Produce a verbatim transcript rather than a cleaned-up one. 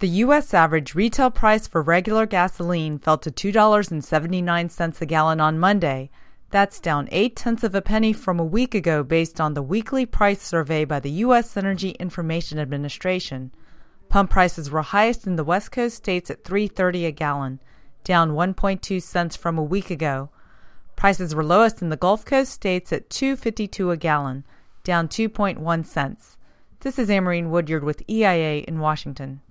The U S average retail price for regular gasoline fell to two dollars and seventy-nine cents a gallon on Monday. That's down eight tenths of a penny from a week ago based on the weekly price survey by the U S Energy Information Administration. Pump prices were highest in the West Coast states at three dollars and thirty cents a gallon, down one point two cents from a week ago. Prices were lowest in the Gulf Coast states at two dollars and fifty-two cents a gallon, down two point one cents. This is Amarine Woodyard with E I A in Washington.